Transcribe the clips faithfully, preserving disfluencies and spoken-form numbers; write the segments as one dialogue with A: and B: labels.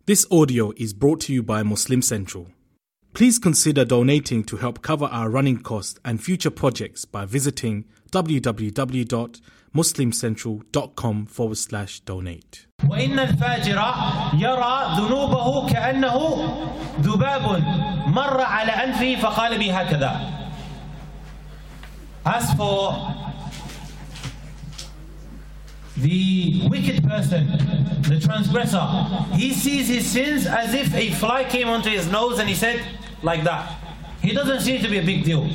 A: This audio is brought to you by Muslim Central. Please consider donating to help cover our running costs and future projects by visiting www.muslimcentral.com forward slash donate.
B: وإن الفاجر يرى ذنوبه كأنه ذباب مر على أنفه فقال بي هكذا. As for the wicked person, the transgressor, he sees his sins as if a fly came onto his nose and he said like that. He doesn't see it to be a big deal.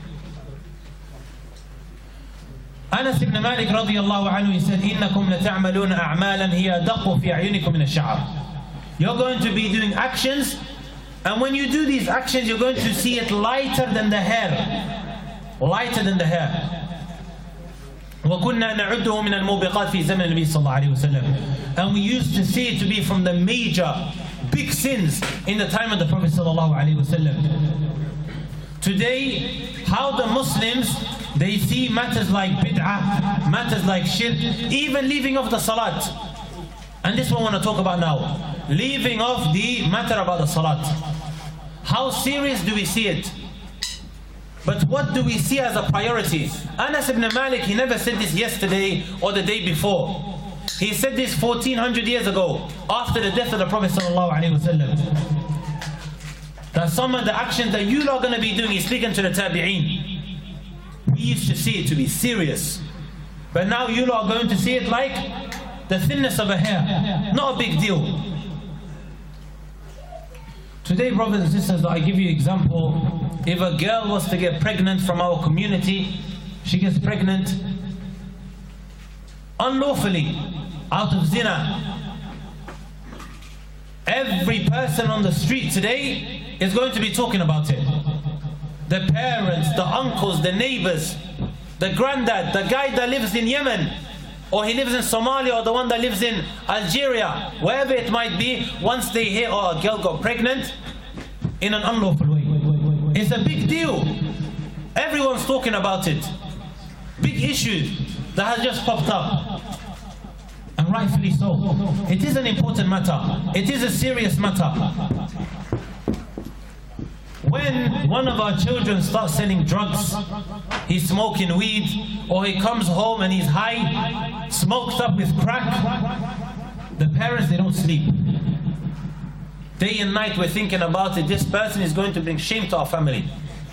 B: Anas ibn Malik radiyallahu anhu, he said, إِنَّكُمْ لَتَعْمَلُونَ أَعْمَالًا هِيَ أَدَقُّ فِي أَعْيُنِكُمْ مِنَ الشَّعَرِ. You're going to be doing actions, and when you do these actions, you're going to see it lighter than the hair. Lighter than the hair. وَكُنَّا نَعُدُّهُ مِنَ الْمُوبِقَاتِ فِي زَمَنِ النَّبِيِّ صلى الله عليه وسلم. And we used to see it to be from the major, big sins in the time of the Prophet صلى الله عليه وسلم. Today, how the Muslims, they see matters like bid'ah, matters like shirk, even leaving off the salat. And this is what I want to talk about now. Leaving off the matter about the salat. How serious do we see it? But what do we see as a priority? Anas ibn Malik, he never said this yesterday or the day before. He said this fourteen hundred years ago, after the death of the Prophet sallallahu alaihi wasallam. That some of the actions that you are going to be doing, he's speaking to the tabi'een. We used to see it to be serious. But now you are going to see it like the thinness of a hair. Not a big deal. Today, brothers and sisters, I give you an example. If a girl was to get pregnant from our community, she gets pregnant unlawfully, out of zina. Every person on the street today is going to be talking about it. The parents, the uncles, the neighbors, the granddad, the guy that lives in Yemen, or he lives in Somalia, or the one that lives in Algeria, wherever it might be, once they hear, oh, a girl got pregnant in an unlawful way. It's a big deal. Everyone's talking about it. Big issue that has just popped up. And rightfully so. It is an important matter. It is a serious matter. When one of our children starts selling drugs, he's smoking weed, or he comes home and he's high, smoked up with crack, the parents, they don't sleep. Day and night we're thinking about it. This person is going to bring shame to our family.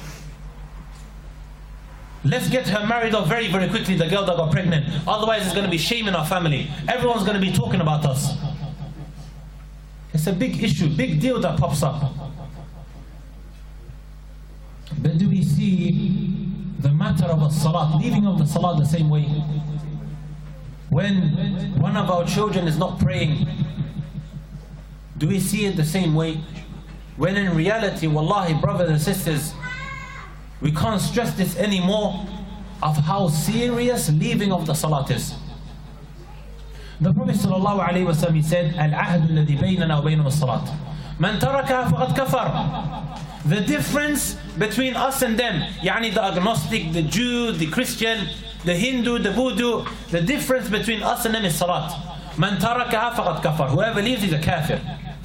B: Let's get her married off very, very quickly, the girl that got pregnant. Otherwise it's going to be shame in our family. Everyone's going to be talking about us. It's a big issue, big deal that pops up. But do we see the matter of a salat, leaving of the salat the same way? When one of our children is not praying, do we see it the same way? When in reality, wallahi, brothers and sisters, we can't stress this anymore of how serious leaving of the salat is. The Prophet sallallahu alaihi wasallam said, "Al-ahdu alladhi baynana wa baynahum as-salat. Man tarakaha faqad kafar." The difference between us and them, yani the agnostic, the Jew, the Christian, the Hindu, the Voodoo, the difference between us and them is salat. Man tarakaha faqad kafar. Whoever leaves is a kafir.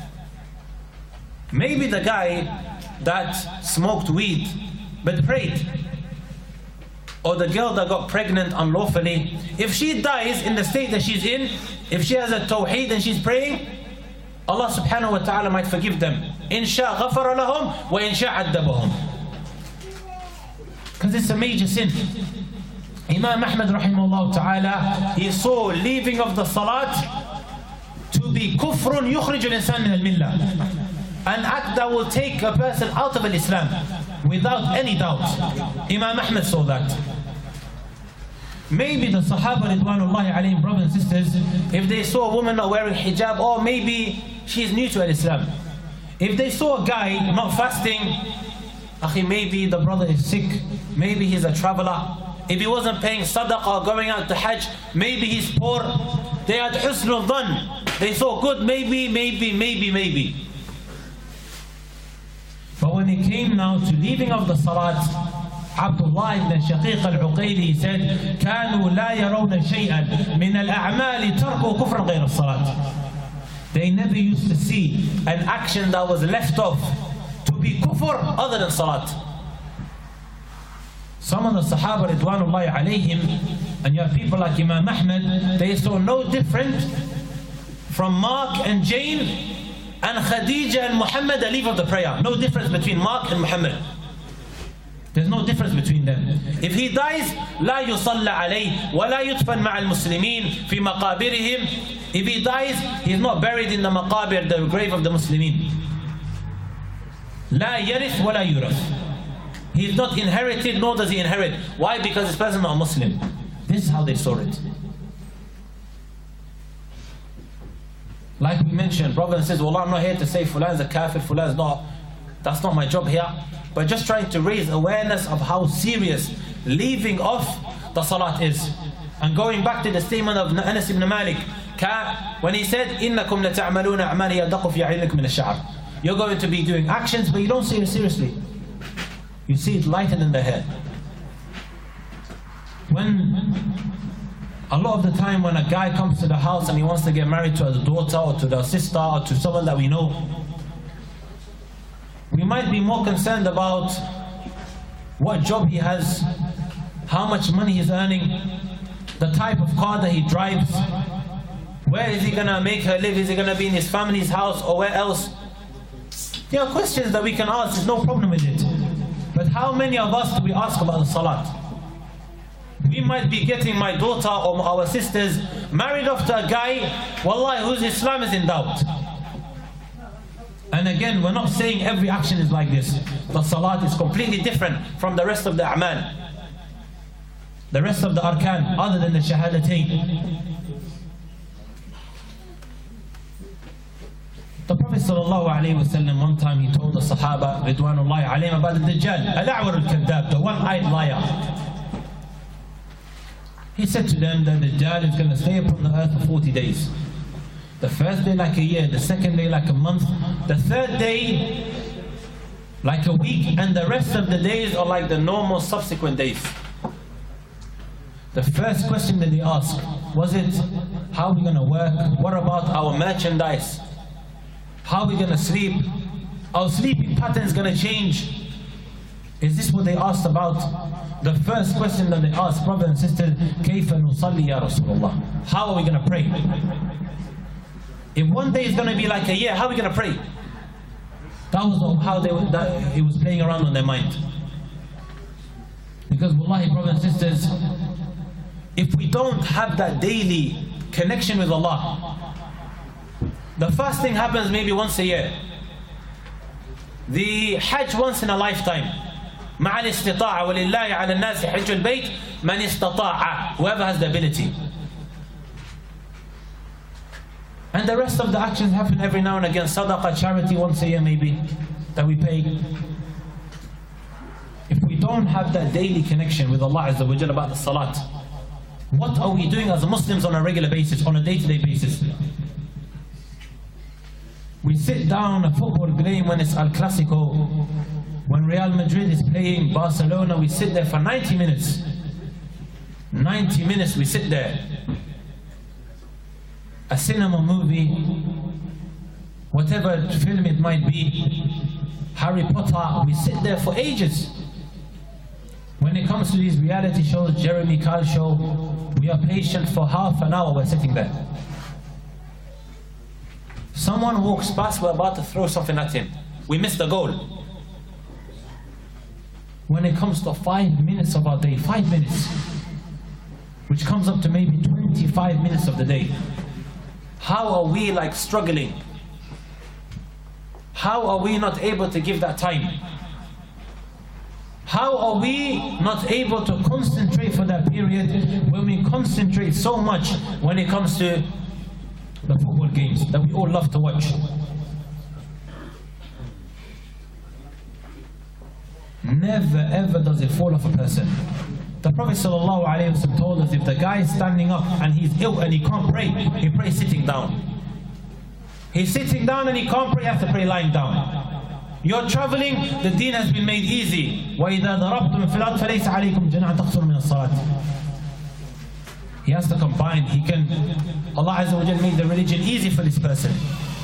B: Maybe the guy that smoked weed but prayed, or the girl that got pregnant unlawfully, if she dies in the state that she's in, if she has a tawheed and she's praying, Allah subhanahu wa ta'ala might forgive them. In sha ghafara lahum wa in sha addabahum. Because it's a major sin. Imam Ahmad rahimahullah ta'ala, he saw leaving of the salat to be kufrun yukhrij al-insan min al-millah. An act that will take a person out of al-Islam without any doubt. Imam Ahmad saw that. Maybe the Sahaba ridwanullahi alayhim, brothers and sisters, if they saw a woman not wearing hijab, or maybe she's new to Islam. If they saw a guy not fasting, akhi, maybe the brother is sick, maybe he's a traveler. If he wasn't paying sadaqah or going out to Hajj, maybe he's poor. They had husnul dhan. They saw good, maybe, maybe, maybe, maybe. But when it came now to leaving of the salat, Abdullah ibn Shaqiq al-Uqayli said, كانوا لا يرون شيئا من الأعمال تركوا كفرا غير الصلاة. they never used to see an action that was left off to be kufr other than salat. Some of the Sahaba Ridwanullahi alayhim, and you have people like Imam Ahmed, they saw no different from Mark and Jane and Khadija and Muhammad, the leave of the prayer. No difference between Mark and Muhammad. There's no difference between them. If he dies, لا يصلى عليه ولا يدفن مع المسلمين في مقابرهم. If he dies, he's not buried in the maqabir, the grave of the Muslimin. لا يرث ولا يورث. He is not inherited, nor does he inherit. Why? Because this person is not a Muslim. This is how they saw it. Like we mentioned, brother says, well, I'm not here to say Fulan is a kafir, Fulan is not. That's not my job here. But just trying to raise awareness of how serious leaving off the salat is. And going back to the statement of Anas ibn Malik, when he said, إِنَّكُمْ لَتَعْمَلُونَ أَعْمَالِ يَدَقُ فِي عَيْنِكُمْ مِنَ الشَّعْرِ. You're going to be doing actions, but you don't see it seriously. You see it lighter than the hair. When a lot of the time when a guy comes to the house and he wants to get married to a daughter or to the sister or to someone that we know, we might be more concerned about what job he has, how much money he's earning, the type of car that he drives, where is he going to make her live, is he going to be in his family's house or where else. There are questions that we can ask, there's no problem with it. But how many of us do we ask about the salat? We might be getting my daughter or our sisters married off to a guy, wallahi, whose Islam is in doubt. And again, we're not saying every action is like this. The salat is completely different from the rest of the a'mal. The rest of the arkan, other than the shahadatain. The Prophet sallallahu alayhi wa sallam, one time he told the Sahaba, Ridwanullahi alayhim, about the Dajjal, al-a'war al-kadhab, the one-eyed liar. He said to them that the Dajjal is going to stay upon the earth for forty days. The first day like a year, the second day like a month, the third day like a week, and the rest of the days are like the normal subsequent days. The first question that they asked, was it, how are we going to work? What about our merchandise? How are we going to sleep? Our sleeping pattern is going to change. Is this what they asked about? The first question that they asked, brothers and sisters, كيف نصلي يا رسول الله? How are we going to pray? If one day is going to be like a year, how are we going to pray? That was how they that it was playing around on their mind. Because wallahi, brothers and sisters, if we don't have that daily connection with Allah, the fasting happens maybe once a year. The Hajj once in a lifetime. مع الاستطاعة ولله على الناس حج البيت من استطاع, whoever has the ability. And the rest of the actions happen every now and again. Sadaqah, charity, once a year maybe, that we pay. If we don't have that daily connection with Allah Azza wa Jalla about the salat, what are we doing as Muslims on a regular basis, on a day-to-day basis? We sit down a football game when it's Al Clasico, when Real Madrid is playing Barcelona, we sit there for ninety minutes. ninety minutes we sit there. A cinema movie, whatever film it might be, Harry Potter, we sit there for ages. When it comes to these reality shows, Jeremy Kyle show, we are patient for half an hour, we're sitting there. Someone walks past, we're about to throw something at him. We miss the goal. When it comes to five minutes of our day, five minutes, which comes up to maybe twenty-five minutes of the day, how are we like struggling? How are we not able to give that time? How are we not able to concentrate for that period when we concentrate so much when it comes to the football games that we all love to watch? Never ever does it fall off a person. The Prophet ﷺ told us, if the guy is standing up and he's ill and he can't pray, he prays sitting down. He's sitting down and he can't pray, he has to pray lying down. You're traveling, the deen has been made easy. وَإِذَا ضَرَبْتُمْ فِي الْأَرْضِ فَلَيْسَ عَلَيْكُمْ جُنَاحٌ تَقْصُرُوا مِنَ الصَّلَاةِ. He has to combine. He can, Allah Azza wa Jalla made the religion easy for this person.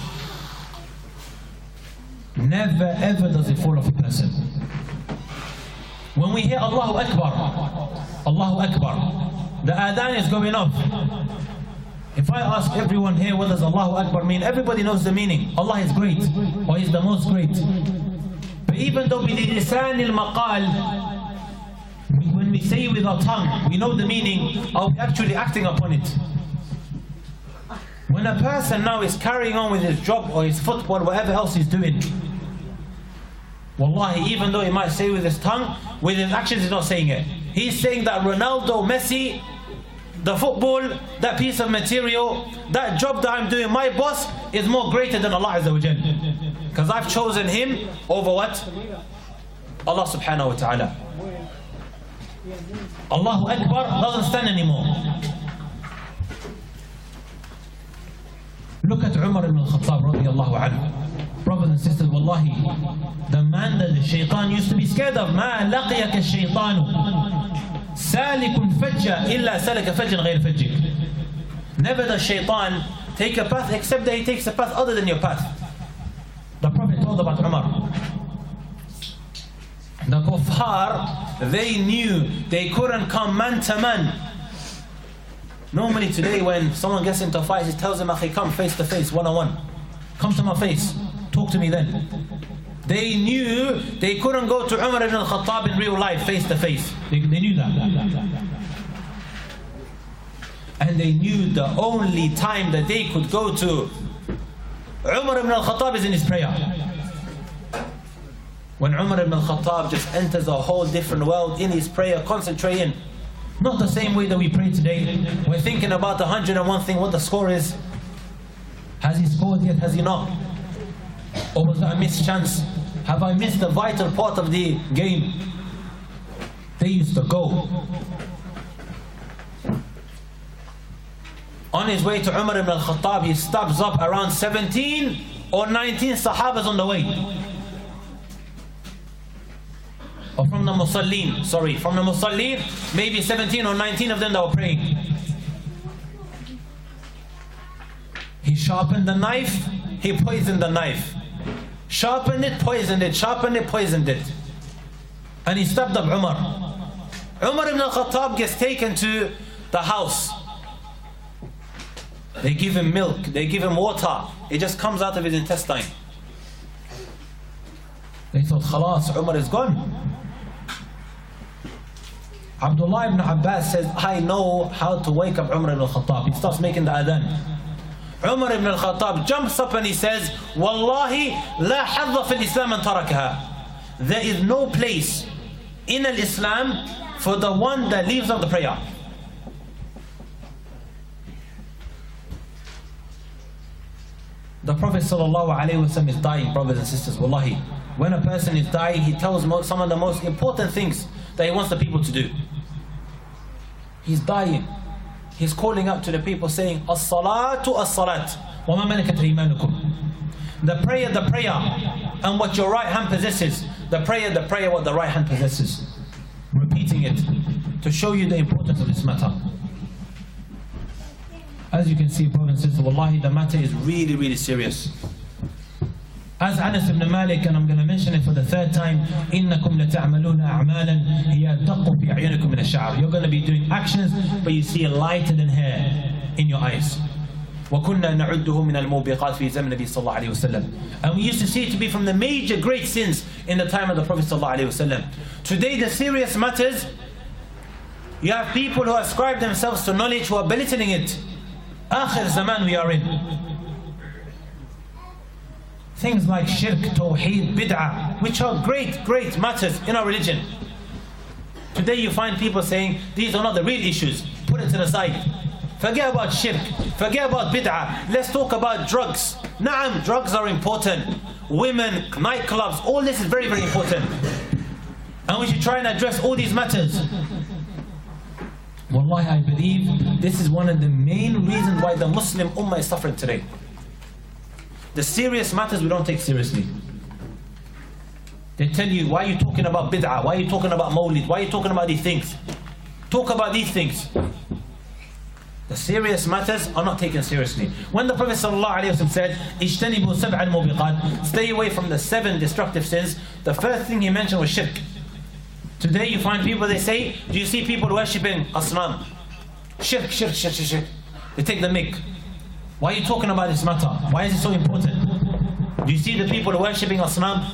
B: Never ever does it fall off a person. When we hear Allahu Akbar, Allahu Akbar, the adhan is going off. If I ask everyone here what does Allahu Akbar mean, everybody knows the meaning. Allah is great, or He's the most great. But even though بِلِسَانِ الْمَقَالِ, when we say with our tongue, we know the meaning, are we actually acting upon it? When a person now is carrying on with his job or his football, whatever else he's doing, wallahi, even though he might say with his tongue, with his actions he's not saying it. He's saying that Ronaldo, Messi, the football, that piece of material, that job that I'm doing, my boss is more greater than Allah Azza wa Jal. Because I've chosen him over what? Allah subhanahu wa ta'ala. Allahu Akbar doesn't stand anymore. Look at Umar ibn al-Khattab radiallahu anhu. Brothers and sisters, wallahi, the man that the shaitan used to be scared of, ما لقيك الشيطان سالك فجة إلا سلك فجا غير فجك. Never does shaitan take a path except that he takes a path other than your path. The Prophet told about Umar. The kuffar, they knew they couldn't come man to man. Normally today when someone gets into a fight, he tells them, Akhi, come face to face, one on one. Come to my face, talk to me then. They knew they couldn't go to Umar ibn al-Khattab in real life, face to face. They, they knew that. And they knew the only time that they could go to Umar ibn al-Khattab is in his prayer. When Umar ibn al-Khattab just enters a whole different world in his prayer, concentrating. Not the same way that we pray today. We're thinking about the hundred and one thing, what the score is. Has he scored yet? Has he not? Or was that a missed chance? Have I missed the vital part of the game? They used to go. On his way to Umar ibn al-Khattab, he stops up around seventeen or nineteen Sahabas on the way. Or from the Musallin, sorry, from the Musallin, maybe seventeen or nineteen of them that were praying. He sharpened the knife, he poisoned the knife. Sharpened it, poisoned it, sharpened it, poisoned it. And he stabbed up Umar. Umar ibn al-Khattab gets taken to the house. They give him milk, they give him water. It just comes out of his intestine. They thought, khalas, Umar is gone. Abdullah ibn Abbas says, I know how to wake up Umar ibn al-Khattab. He starts making the adhan. Umar ibn al-Khattab jumps up and he says, Wallahi, la hadda fil Islam man tarakaha. There is no place in al-Islam for the one that leaves out the prayer. The Prophet sallallahu alaihi wasallam is dying, brothers and sisters. Wallahi, when a person is dying, he tells some of the most important things that he wants the people to do. He's dying. He's calling out to the people saying, As-salatu as-salat, wa ma malakat aymanukum. The prayer, the prayer, and what your right hand possesses. The prayer, the prayer, what the right hand possesses. Repeating it to show you the importance of this matter. As you can see, brothers and sisters, wallahi, the matter is really, really serious. As Anas ibn Malik, and I'm going to mention it for the third time, إِنَّكُمْ لَتَعْمَلُونَ أَعْمَالًا هِيَ دَقُّ فِي أَعْيُنِكُمْ مِنَ الشَّعْرِ. You're going to be doing actions, but you see it lighter than hair in your eyes. وَكُنَّا نَعُدُّهُ مِنَ الْمُوبِقَاتِ فِي زَمْنِ نَبِيِّ صلى الله عليه وسلم. And we used to see it to be from the major great sins in the time of the Prophet صلى الله عليه وسلم. Today the serious matters, you have people who ascribe themselves to knowledge who are belittling it. Akhir zaman we are in. Things like shirk, tawheed, bid'ah, which are great, great matters in our religion. Today you find people saying, these are not the real issues, put it to the side. Forget about shirk, forget about bid'ah, let's talk about drugs. Naam, drugs are important. Women, nightclubs, all this is very, very important. And we should try and address all these matters. Wallahi, I believe this is one of the main reasons why the Muslim Ummah is suffering today. The serious matters we don't take seriously. They tell you, why are you talking about bid'ah? Why are you talking about mawlid? Why are you talking about these things? Talk about these things. The serious matters are not taken seriously. When the Prophet ﷺ said, "Ijtanibu sab'al mubiqat," stay away from the seven destructive sins, the first thing he mentioned was shirk. Today you find people, they say, do you see people worshipping asnam? Shirk, shirk, shirk, shirk, shirk. They take the mic. Why are you talking about this matter? Why is it so important? Do you see the people worshipping asnam?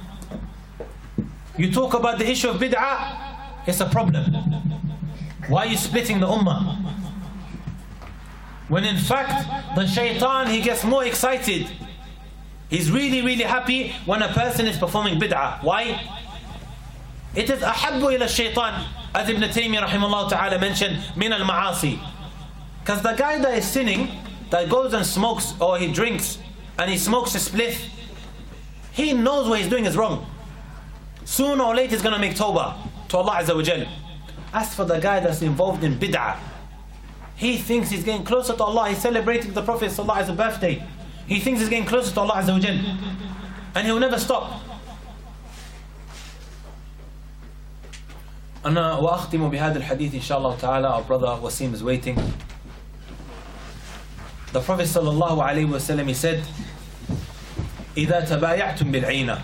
B: You talk about the issue of bid'ah, it's a problem. Why are you splitting the ummah? When in fact, the shaitan, he gets more excited. He's really, really happy when a person is performing bid'ah. Why? It is ahabbu ila shaitan, as Ibn Taymiyyah rahimahullah ta'ala mentioned, min al-ma'asi. Because the guy that is sinning, that goes and smokes or he drinks and he smokes a spliff, he knows what he's doing is wrong. Sooner or later he's going to make tawbah to Allah Azza wa Jal. As for the guy that's involved in bid'ah, he thinks he's getting closer to Allah. He's celebrating the Prophet Prophet's birthday. He thinks he's getting closer to Allah Azza wa Jal, and he'll never stop. أنا وأختم بهذا الحديث إن شاء الله تعالى. Our brother Wasim is waiting. The Prophet sallallahu alaihi wasallam, he said, إذا تبايعتم بالعينة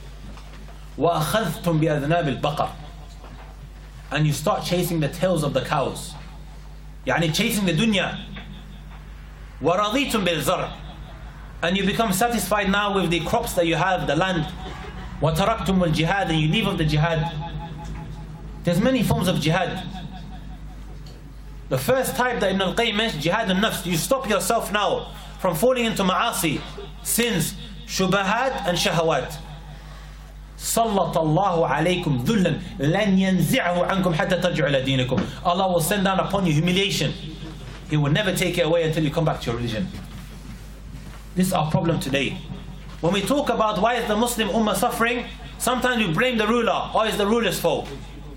B: وأخذتم بأذناب البقر, and you start chasing the tails of the cows, يعني chasing the dunya, وَرَضِيتُمْ بِالْزَرْعِ, and you become satisfied now with the crops that you have, the land, وَتَرَكْتُمُ الْجِهَادِ, and you leave of the jihad. There's many forms of jihad. The first type that Ibn al-Qayyim mentioned, jihad al-nafs, you stop yourself now from falling into ma'asi, sins, shubahat and shahawat. صَلَّطَ اللَّهُ عَلَيْكُمْ ذُلًّا لَنْ يَنْزِعَهُ عَنْكُمْ حَتَّى تَرْجِعُوا إِلَى دِينِكُمْ. Allah will send down upon you humiliation. He will never take it away until you come back to your religion. This is our problem today. When we talk about why is the Muslim ummah suffering, sometimes we blame the ruler, or it's the ruler's fault.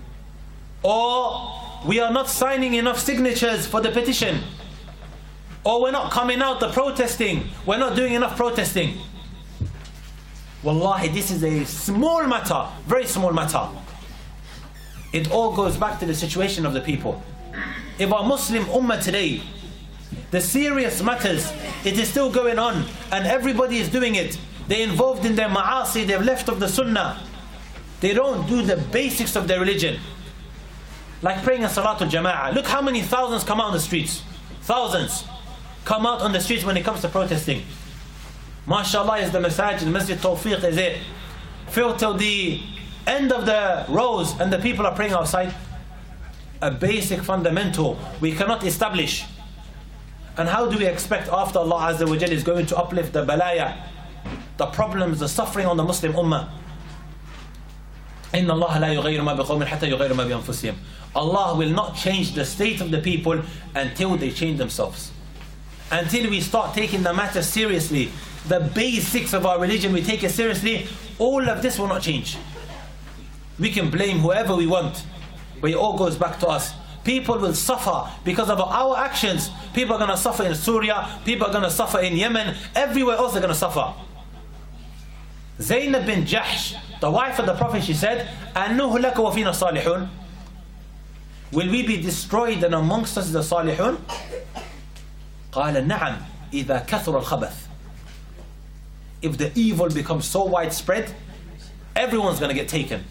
B: Or we are not signing enough signatures for the petition. Or we're not coming out, the protesting. We're not doing enough protesting. Wallahi, this is a small matter, very small matter. It all goes back to the situation of the people. If our Muslim ummah today, the serious matters, it is still going on and everybody is doing it. They're involved in their ma'asi, they've left of the sunnah. They don't do the basics of their religion. Like praying in Salatul Jama'ah. Look how many thousands come out on the streets. Thousands come out on the streets when it comes to protesting. MashaAllah, is the Masajid, Masjid Tawfiq is it. Filled till the end of the rows and the people are praying outside. A basic fundamental we cannot establish. And how do we expect after Allah Azza wa Jalla is going to uplift the balaya, the problems, the suffering on the Muslim ummah? إِنَّ اللَّهَ لَا يُغَيِّرُ مَا بِقَوْمٍ حَتَّى يُغَيِّرُ مَا بِأَنفُسِهِمْ. Allah will not change the state of the people until they change themselves. Until we start taking the matter seriously, the basics of our religion, we take it seriously, all of this will not change. We can blame whoever we want, but it all goes back to us. People will suffer because of our actions. People are going to suffer in Syria, people are going to suffer in Yemen, everywhere else they're going to suffer. Zaynab bin Jahsh, the wife of the Prophet, she said, أَنُّهُ لَكَ وَفِينَا صَالِحُونَ, will we be destroyed and amongst us is the salihun? قَالَ نَعَمْ إِذَا كَثُرَ الْخَبَثِ. If the evil becomes so widespread, everyone's going to get taken.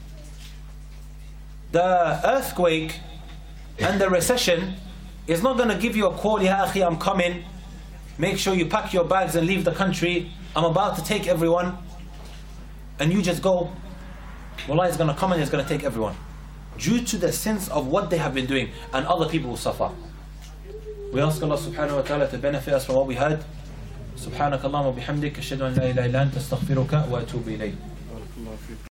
B: The earthquake and the recession is not going to give you a call, Ya akhi, I'm coming, make sure you pack your bags and leave the country, I'm about to take everyone, and you just go. Wallah is going to come and it's going to take everyone. Due to the sins of what they have been doing, and other people will suffer. We ask Allah subhanahu wa ta'ala to benefit us from what we heard. سبحانك اللهم وبحمدك أشهد أن لا إله إلا أنت أستغفرك وأتوب إليك.